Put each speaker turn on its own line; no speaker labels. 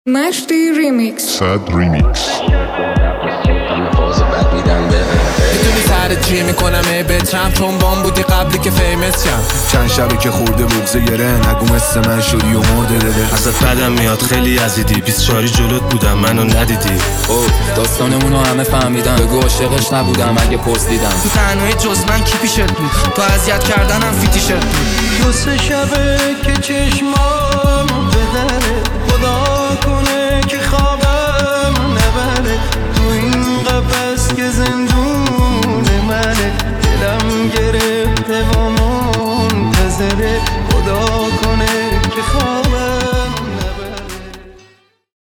مشتی ریمیکس.
صد ریمیکس.
میدونی سر چی میکنم بترم چون بام بودی قبلی که فیمس شم.
چند شبه که خورده بغزه گره نگو مثل من شدی و مرده داره.
ازت بدم میاد خیلی عزیدی 24 جلوت بودم منو ندیدی.
داستانمونو همه فهمیدن بگو عاشقش نبودم اگه پرسیدم.
تو تنهایی جز من کی پیشت بود؟ تو اذیت کردنم فیتیشت بود.
دو سه شبه که چشمام بدره خدا کنه که خواب